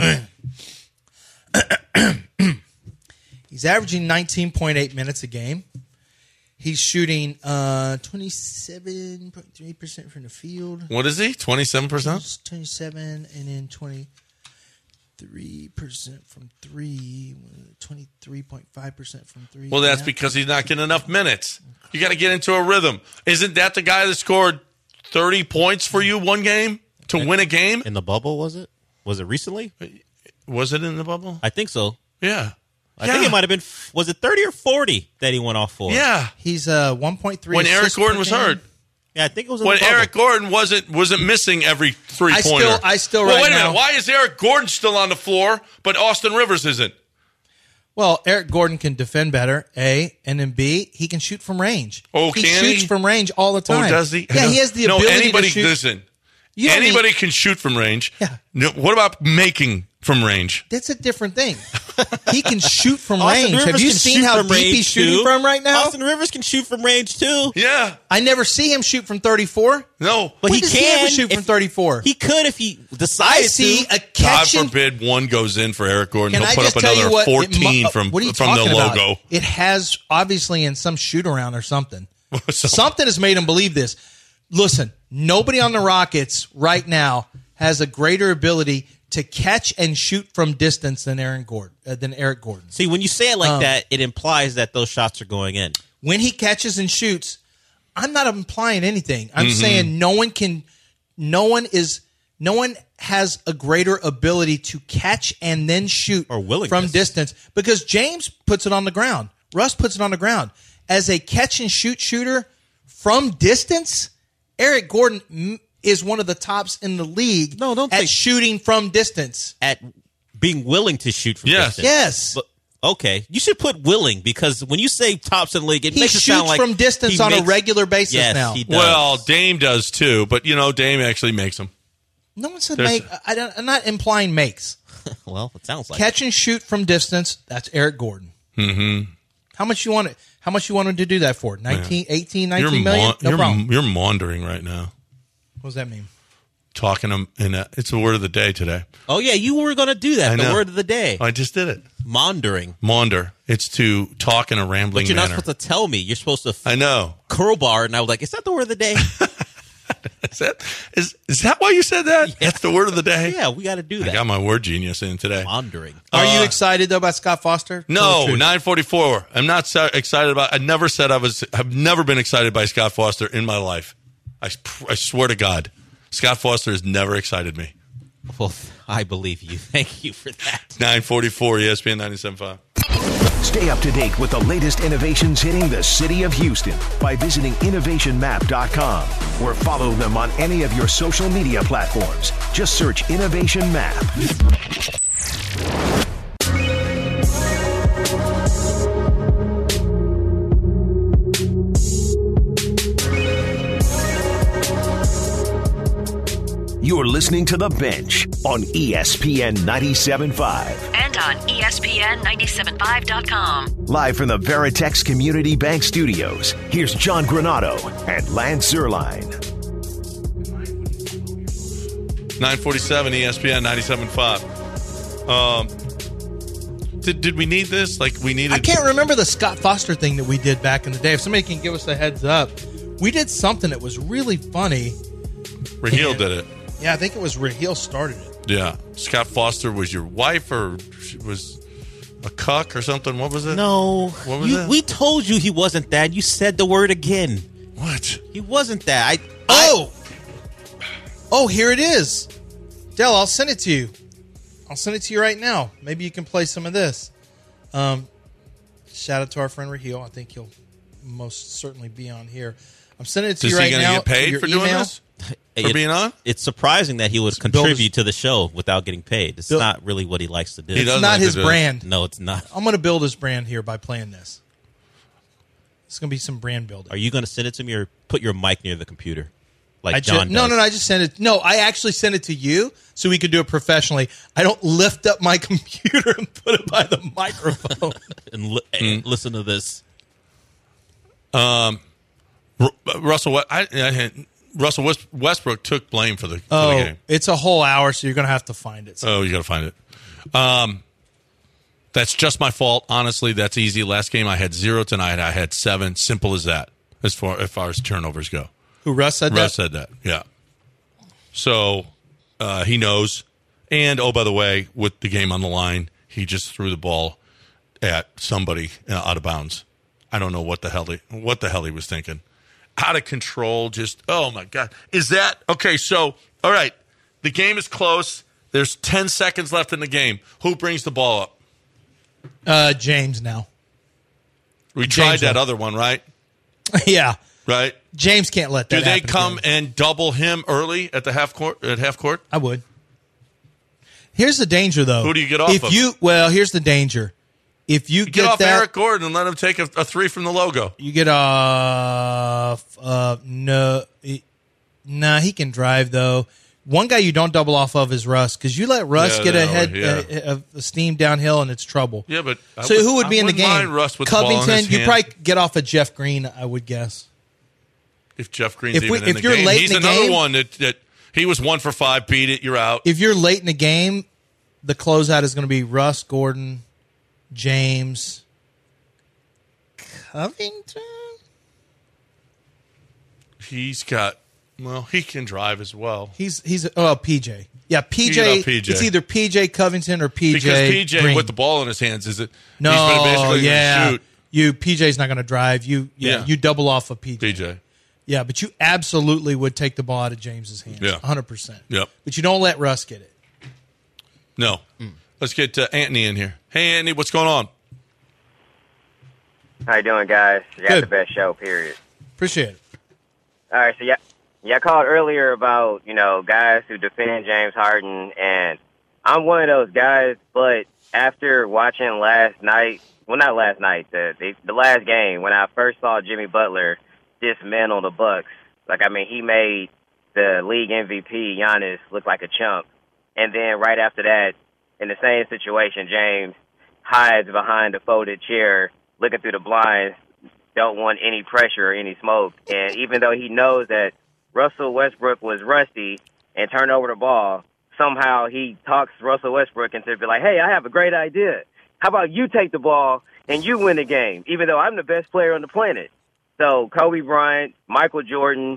He's averaging nineteen point eight minutes a game. He's shooting uh, twenty-seven point three percent from the field. What is he? twenty-seven percent? twenty-seven and then twenty-three percent from three, twenty-three point five percent from three. Well, that's yeah. because he's not getting enough minutes. You got to get into a rhythm. Isn't that the guy that scored thirty points for you one game to in, win a game? In the bubble, was it? Was it recently? Was it in the bubble? I think so. Yeah. I yeah. think it might have been, was it thirty or forty that he went off for? Yeah. He's uh, one point three. When Eric Gordon was hurt. Yeah, I think it was in when the bubble. Eric Gordon wasn't wasn't missing every three I pointer. still, I still well, right wait a now. minute. Why is Eric Gordon still on the floor, but Austin Rivers isn't? Well, Eric Gordon can defend better, A, and then B, he can shoot from range. Oh, he can shoots he? from range all the time. Oh, does he? Yeah, he has the no, ability anybody, to shoot. Listen, You don't anybody need- can shoot from range. Yeah. No, what about making from range? That's a different thing. He can shoot from Austin range. Rivers Have you can seen shoot how from deep range, he's shooting too. from right now? Austin Rivers can shoot from range too. Yeah. I never see him shoot from thirty-four. No. But When he does can he ever shoot if- from thirty-four? He could if he I decided see to. a God catch and forbid one goes in for Eric Gordon. Can He'll I put just up tell you another what? fourteen it, mu- from, what are you from the talking about? logo. It has obviously in some shoot around or something. Something has made him believe this. Listen, nobody on the Rockets right now has a greater ability to catch and shoot from distance than Aaron Gordon. Uh, than Eric Gordon. See, when you say it like Um, that, it implies that those shots are going in. When he catches and shoots, I'm not implying anything. I'm Mm-hmm. saying no one can, no one is, no one has a greater ability to catch and then shoot Or willingness. from distance because James puts it on the ground. Russ puts it on the ground. As a catch and shoot shooter from distance, Eric Gordon mm, is one of the tops in the league No, don't at think- shooting from distance. At being willing to shoot from Yes. distance. Yes. But, okay. You should put willing because when you say tops in the league, it He makes it sound shoots like from distance he on a makes- regular basis yes, now. He does. Well, Dame does too, but you know, Dame actually makes them. No one said There's- make. I don't, I'm not implying makes. well, it sounds like Catch and shoot from distance, that's Eric Gordon. Mm-hmm. How much you want it? How much you wanted to do that for? nineteen, eighteen, You're, nineteen million? maun- No you're, problem. you're maundering right now. What does that mean? Talking them in a, it's the word of the day today. Oh yeah, you were going to do that. I The know. word of the day, I just did it. maundering. Maunder. It's to talk in a rambling But you're manner. not supposed to tell me. You're supposed to f- I know. crowbar, and I was like, "Is that the word of the day?" Is that is is that why you said that? That's the word of the day. yeah, we got to do I that. got my word genius in today. Maundering. Are you Uh, excited though about Scott Foster? Tell the No, truth. nine forty-four. I'm not so excited about. I never said I was. I've never been excited by Scott Foster in my life. I, I swear to God, Scott Foster has never excited me. Well, I believe you. Thank you for that. nine forty-four E S P N ninety-seven point five. Stay up to date with the latest innovations hitting the city of Houston by visiting innovation map dot com or follow them on any of your social media platforms. Just search Innovation Map. You're listening to The Bench on E S P N ninety-seven point five. And on E S P N ninety-seven point five dot com. Live from the Veritex Community Bank Studios, here's John Granado and Lance Zerline. nine forty-seven E S P N ninety-seven point five. Um, did did we need this? Like we needed. I can't remember the Scott Foster thing that we did back in the day. If somebody can give us a heads up, we did something that was really funny. Raheel and- did it. Yeah, I think it was Raheel started it. Yeah, Scott Foster was your wife, or she was a cuck or something. What was it? No, What was you, that? we told you he wasn't that. You said the word again. What? He wasn't that. I. Oh, oh, here it is. Dell, I'll send it to you. I'll send it to you right now. Maybe you can play some of this. Um, shout out to our friend Raheel. I think he'll most certainly be on here. I'm sending it to Is you he right gonna now. get paid to your for doing email. this? For It- being on? It's surprising that he would build contribute his- to the show without getting paid. It's Build- not really what he likes to do. He It's does not like his to do it. brand. No, it's not. I'm going to build his brand here by playing this. It's going to be some brand building. Are you going to send it to me or put your mic near the computer, like I ju- John? no, does? no, no. I just sent it. No, I actually sent it to you so we could do it professionally. I don't lift up my computer and put it by the microphone. and, li- Hmm. and listen to this. Um, Ru- Russell, West- I, I had, Russell West, Westbrook took blame for the, for Oh, the game. it's a whole hour, so you're going to have to find it. Oh, you got to find it. Um, that's just my fault. Honestly, that's easy. Last game I had zero. Tonight I had seven. Simple as that. As far as far as turnovers go. Who Russ said Russ that? said that. Yeah. So uh, he knows. And oh, by the way, with the game on the line, he just threw the ball at somebody uh, out of bounds. I don't know what the hell he what the hell he was thinking. Out of control. Just oh my god. Is that okay? So all right, the game is close. There's ten seconds left in the game. Who brings the ball up? Uh, James now. We tried James that will. other one, right? Yeah. Right. James can't let that Do they happen come again. and double him early at the half court? At half court? I would. Here's the danger, though. Who do you get off if of? you well, here's the danger. If you, you get, get off that, Eric Gordon and let him take a, a three from the logo. You get uh, uh no, he, nah, he can drive though. One guy you don't double off of is Russ because you let Russ Yeah, get no, ahead yeah. uh, of the steam downhill and it's trouble. Yeah, but I so would- who would be I in the wouldn't game? mind Russ with the ball in Covington. his You hand. probably get off of Jeff Green, I would guess. If Jeff Green's If we- even in if the you're game, late he's in the another game- one that that he was one for five. Beat it, you're out. If you're late in the game, the closeout is going to be Russ, Gordon, James, Covington. He's got well, he can drive as well. He's he's oh P J. Yeah, P You J, know P J. It's either P J Covington or P J Because P J Green. with the ball in his hands is it? No, he's been basically gonna yeah, shoot. you P J's not going to drive. You yeah, Yeah. you double off of P J. P J. Yeah, but you absolutely would take the ball out of James's hands. Yeah. one hundred percent. Yep. But you don't let Russ get it. No. Let's get uh, Anthony in here. Hey, Anthony, what's going on? How you doing, guys? You got Good. the best show, period. Appreciate it. All right, so yeah, yeah, I called earlier about, you know, guys who defend James Harden, and I'm one of those guys, but after watching last night, well, not last night, the, the, the last game, when I first saw Jimmy Butler dismantle the Bucks, like, I mean, he made the league M V P, Giannis, look like a chump. And then right after that, in the same situation, James hides behind a folded chair, looking through the blinds, don't want any pressure or any smoke. And even though he knows that Russell Westbrook was rusty and turned over the ball, somehow he talks Russell Westbrook into be like, hey, I have a great idea. How about you take the ball and you win the game, even though I'm the best player on the planet? So Kobe Bryant, Michael Jordan,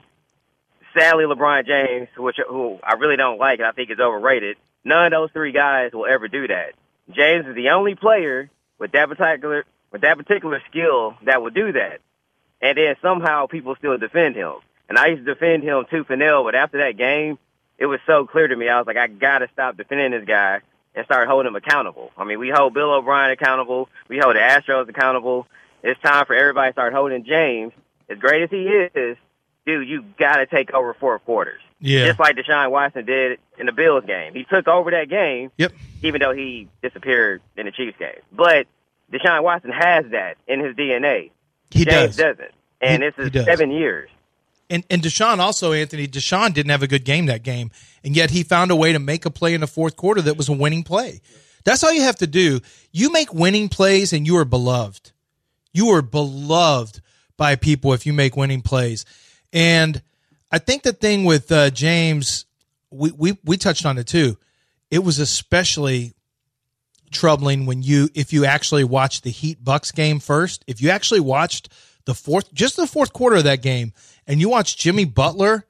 sadly LeBron James, which who I really don't like and I think is overrated, none of those three guys will ever do that. James is the only player with that particular with that particular skill that will do that. And then somehow people still defend him. And I used to defend him tooth and nail, but after that game, it was so clear to me. I was like, I got to stop defending this guy and start holding him accountable. I mean, we hold Bill O'Brien accountable. We hold the Astros accountable. It's time for everybody to start holding James. As great as he is, dude, you got to take over four quarters. Yeah. Just like Deshaun Watson did in the Bills game. He took over that game, Yep. even though he disappeared in the Chiefs game. But Deshaun Watson has that in his D N A. He James does. doesn't. And He- this he is does. seven years. And and Deshaun also, Anthony, Deshaun didn't have a good game that game, and yet he found a way to make a play in the fourth quarter that was a winning play. That's all you have to do. You make winning plays, and you are beloved. You are beloved by people if you make winning plays. And I think the thing with uh, James, we, we we touched on it too. It was especially troubling when you if you actually watched the Heat Bucks game first. If you actually watched the fourth, just the fourth quarter of that game, and you watched Jimmy Butler,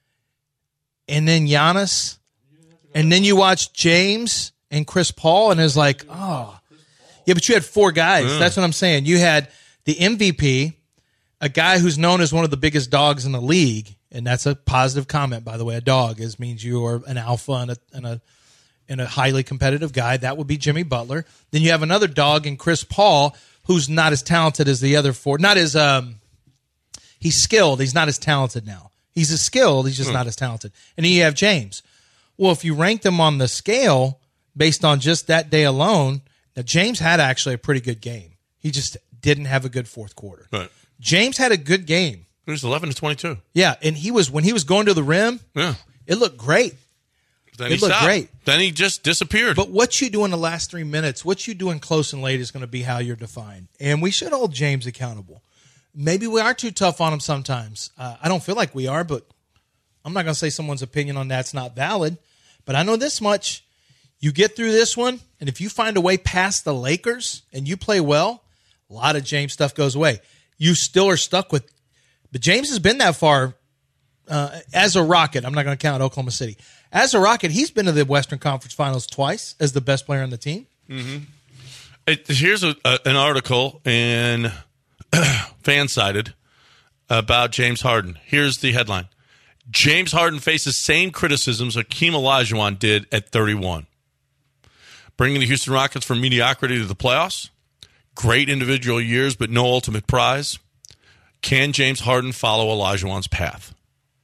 and then Giannis, and then you watched James and Chris Paul, and it's like, oh, yeah, but you had four guys. Yeah. That's what I'm saying. You had the M V P, a guy who's known as one of the biggest dogs in the league, and that's a positive comment, by the way. A dog is means you are an alpha and a and a and a highly competitive guy. That would be Jimmy Butler. Then you have another dog in Chris Paul, who's not as talented as the other four. Not as um, he's skilled. He's not as talented now. He's as skilled. He's just Hmm. not as talented. And then you have James. Well, if you rank them on the scale based on just that day alone, now James had actually a pretty good game. He just didn't have a good fourth quarter. Right. James had a good game. It was eleven to twenty-two. Yeah, and he was when he was going to the rim. Yeah. It looked great. Then It he looked stopped. great. Then he just disappeared. But what you do in the last three minutes, what you do in close and late is going to be how you're defined. And we should hold James accountable. Maybe we are too tough on him sometimes. Uh, I don't feel like we are, but I'm not going to say someone's opinion on that's not valid. But I know this much. You get through this one, and if you find a way past the Lakers and you play well, a lot of James stuff goes away. You still are stuck with – but James has been that far uh, as a Rocket. I'm not going to count Oklahoma City. As a Rocket, he's been to the Western Conference Finals twice as the best player on the team. Mm-hmm. It, here's a, a, an article in Fansided about James Harden. Here's the headline. James Harden faces same criticisms Hakeem Olajuwon did at thirty-one. Bringing the Houston Rockets from mediocrity to the playoffs. Great individual years, but no ultimate prize. Can James Harden follow Olajuwon's path?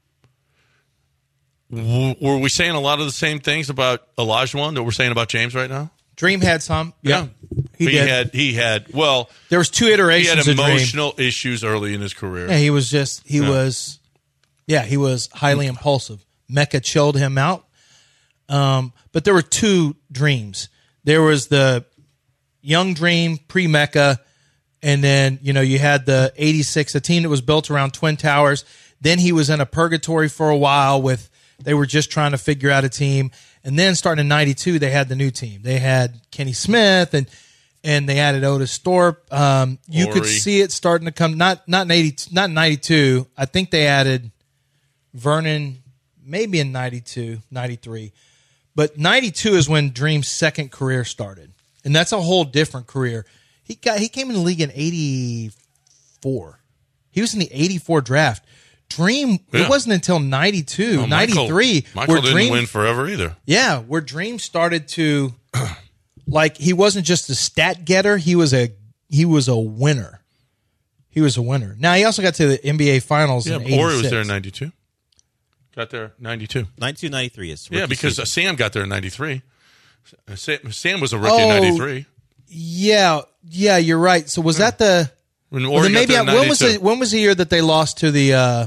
W- were we saying a lot of the same things about Olajuwon that we're saying about James right now? Dream had some. Yeah. He he did. had he had well. There was two He iterations had of Dream. emotional issues early in his career. Yeah, he was just he Yeah. was, yeah, he was highly impulsive. Mecca chilled him out. Um, but there were two Dreams. There was the young Dream pre-Mecca, and then you know you had the eighty-six, a team that was built around Twin Towers. Then he was in a purgatory for a while with they were just trying to figure out a team, and then starting in ninety-two they had the new team. They had Kenny Smith and. And they added Otis Thorpe. Um, you Ori. could see it starting to come. Not not in eighty, not in ninety-two. I think they added Vernon, maybe in ninety-two, ninety-three. But ninety-two is when Dream's second career started, and that's a whole different career. He got he came in the league in eighty-four. He was in the eighty-four draft. Dream. Yeah. It wasn't until ninety-two, Well, Michael- ninety-three. Michael where didn't Dream, win forever either. Yeah, where Dream started to. Like he wasn't just a stat getter; he was a he was a winner. He was a winner. Now he also got to the N B A Finals. Yeah, in eighty-six. Ori was there in ninety-two. Got there ninety-two. ninety-two ninety-three is Yeah, rookie because season. uh, Sam got there in ninety-three. Sam, Sam was a rookie in Oh, ninety-three. Yeah, yeah, you're right. So was that the? When well, Ori then got maybe there in I- when was ninety-two. the when was the year that they lost to the? Uh,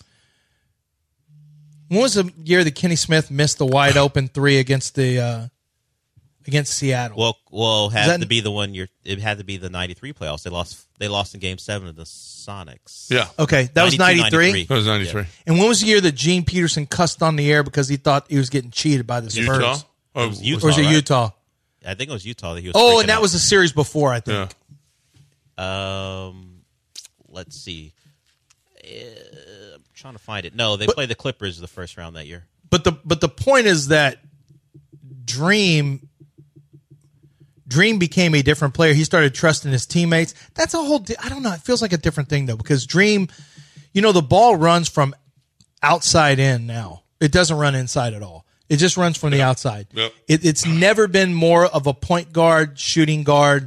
when was the year that Kenny Smith missed the wide open three against the uh, against Seattle? Well, well, Is had that- to be the one. You're, it had to be the ninety-three playoffs. They lost. They lost in Game Seven of the Sonics. Yeah. Okay, that was ninety-two, ninety-three. ninety-three. That was ninety-three. And when was the year that Gene Peterson cussed on the air because he thought he was getting cheated by the Spurs? Utah? Oh, It was Utah, or was it right? Utah? I think it was Utah that he was. Oh, freaking and that out. was the series before, I think. Um, let's see. Uh, I'm trying to find it. No, they played the Clippers the first round that year. But the but the point is that Dream Dream became a different player. He started trusting his teammates. That's a whole. Di- I don't know. It feels like a different thing though, because Dream, you know, the ball runs from outside in now. It doesn't run inside at all. It just runs from the outside. Yep. It, it's never been more of a point guard, shooting guard,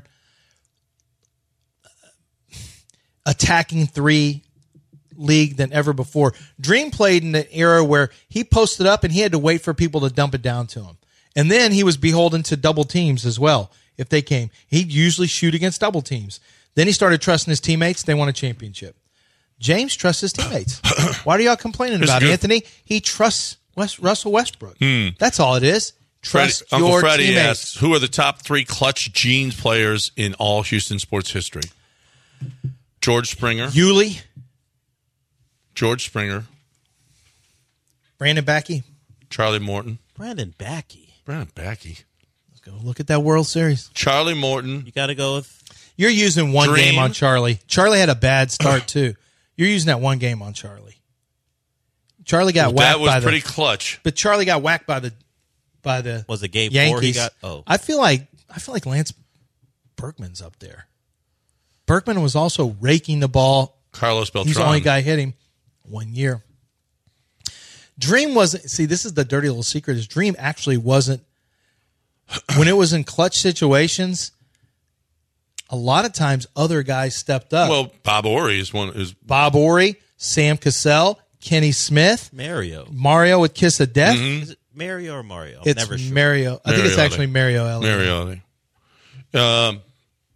attacking three league than ever before. Dream played in an era where he posted up and he had to wait for people to dump it down to him. And then he was beholden to double teams as well. If they came, he'd usually shoot against double teams. Then he started trusting his teammates. They won a championship. James trusts his teammates. Why are y'all complaining It's about good. Anthony? He trusts West, Russell Westbrook. Hmm. That's all it is. Freddie, Trust Uncle your Freddie teammates. asks, who are the top three clutch jeans players in all Houston sports history? George Springer. Yuli, George Springer. Brandon Backey. Charlie Morton. Brandon Backey. Brandon Backey. Let's go look at that World Series. Charlie Morton. You got to go with. You're using one Dream. game on Charlie. Charlie had a bad start too. You're using that one game on Charlie. Charlie got Well, whacked that was by pretty the, clutch. but Charlie got whacked by the by the Was it game Yankees. four he got? Oh. I feel like I feel like Lance Berkman's up there. Berkman was also raking the ball. Carlos Beltran. He's the only guy hitting one year. Dream wasn't. See, this is the dirty little secret. Is Dream actually wasn't when it was in clutch situations. A lot of times, other guys stepped up. Well, Bob Ori is one. Is Bob Ori, Sam Cassell, Kenny Smith, Mario. Mario with Kiss of Death. Is it Mario or Mario? I'm It's never sure. Mario. I think it's Mario actually Ellie. Mario Ellie. Mario Ellie. Um,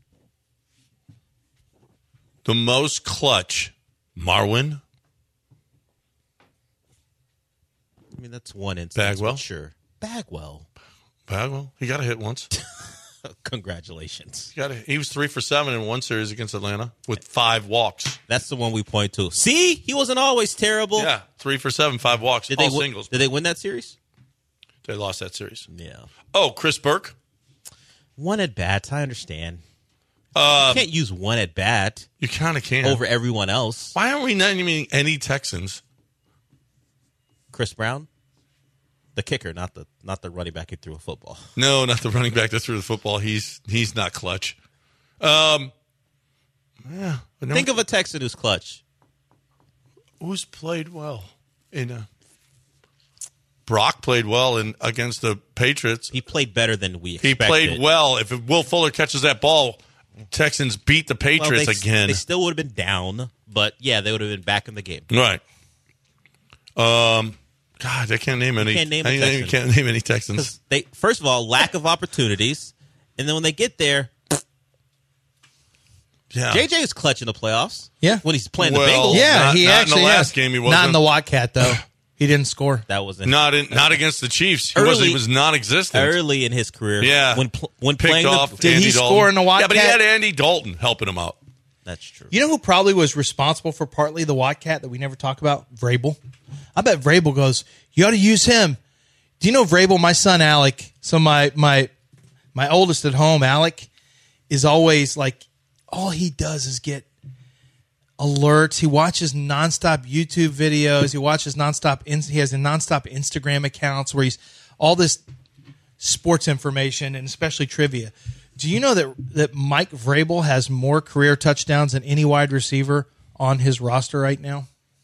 the most clutch, Marwin I mean, that's one instance. Bagwell? but Sure. Bagwell. Bagwell. He got a hit once. Congratulations. He got a, he was three for seven in one series against Atlanta with five walks. That's the one we point to. See, he wasn't always terrible. Yeah, three for seven, five walks, Did all they win, singles. Did they win that series? They lost that series. Yeah. Oh, Chris Burke. One at bats. I understand. Uh, you can't use one at bat You kind of can. over everyone else. Why aren't we naming any Texans? Chris Brown, the kicker, not the not the running back who threw a football. No, not the running back that threw the football. He's he's not clutch. Um, yeah. But no, Think of a Texan who's clutch. who's played well in a. Brock played well in against the Patriots. He played better than we He expected. played well. If Will Fuller catches that ball, Texans beat the Well, Patriots they, again. They still would have been down, but yeah, they would have been back in the game. Right. Um. God, I can't name any. can't name a I, I Texan. can't name any Texans. Because they, first of all, lack of opportunities, and then when they get there, Yeah. J J is clutch in the playoffs. Yeah. When he's playing Well, the Bengals. Yeah, not- he not in actually the last has. game he Not wasn't. in the Wildcat though. He didn't score. That wasn't Not in, not against the Chiefs. He, was, Early- he was non-existent. early in his career. Yeah. When pl- when Picked playing off the, Did Andy he Dalton. score in the Yeah, but he Wildcat? had Andy Dalton helping him out. That's true. You know who probably was responsible for partly the Wildcat that we never talk about? Vrabel. I bet Vrabel goes, you ought to use him. Do you know Vrabel, my son Alec, so my my my oldest at home, Alec, is always like, all he does is get alerts. He watches nonstop YouTube videos. He watches nonstop. He has a nonstop Instagram accounts where he's all this sports information and especially trivia. Do you know that that Mike Vrabel has more career touchdowns than any wide receiver on his roster right now?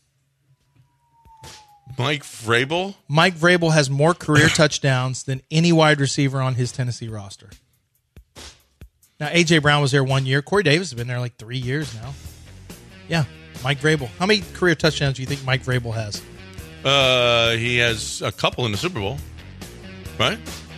Mike Vrabel? Mike Vrabel has more career touchdowns than any wide receiver on his Tennessee roster. Now, A J. Brown was there one year. Corey Davis has been there like three years now. Yeah, Mike Vrabel. How many career touchdowns do you think Mike Vrabel has? Uh, he has a couple in the Super Bowl, right?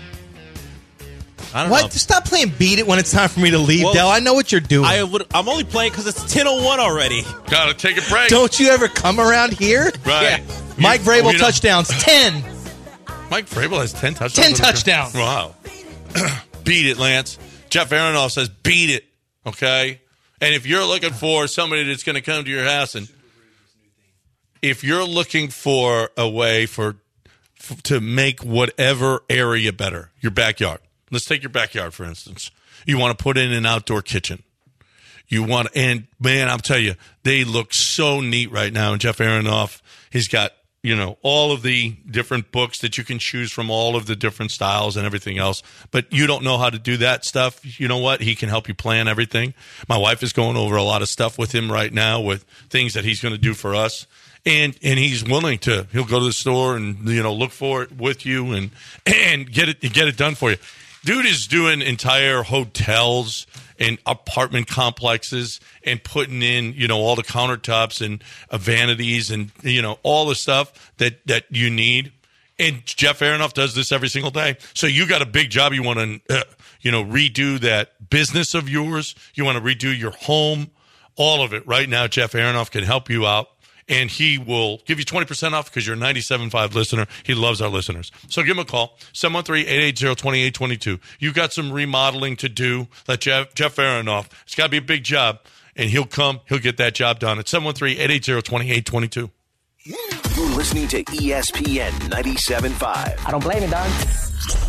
I don't What? know. Stop playing beat it when it's time for me to leave, Well, Dell. I know what you're doing. I would. I'm only playing because it's ten oh one already. Got to take a break. Don't you ever come around here? Right. Yeah. Mike You- Vrabel you know- touchdowns, ten. Mike Vrabel has ten touchdowns. ten on the career. touchdowns. Wow. Beat it, Lance. Jeff Aronoff says beat it, okay? And if you're looking for somebody that's going to come to your house and if you're looking for a way for f- to make whatever area better, your backyard. Let's take your backyard, for instance. You want to put in an outdoor kitchen. You want, and man, I'll tell you, they look so neat right now. And Jeff Aronoff, he's got, you know, all of the different books that you can choose from, all of the different styles and everything else. But you don't know how to do that stuff. You know what? He can help you plan everything. My wife is going over a lot of stuff with him right now with things that he's going to do for us. And and he's willing to. He'll go to the store and, you know, look for it with you and and get it get it done for you. Dude is doing entire hotels and apartment complexes and putting in, you know, all the countertops and uh, vanities and, you know, all the stuff that, that you need. And Jeff Aronoff does this every single day. So you got a big job. You want to, uh, you know, redo that business of yours. You want to redo your home, all of it. Right now, Jeff Aronoff can help you out. And he will give you twenty percent off because you're a ninety-seven point five listener. He loves our listeners. So give him a call, seven one three, eight eight zero, two eight two two. You've got some remodeling to do. Let Jeff, Jeff Aronoff. It's got to be a big job. And he'll come. He'll get that job done at seven one three, eight eight zero, two eight two two. You're listening to E S P N ninety-seven point five. I don't blame you, Don.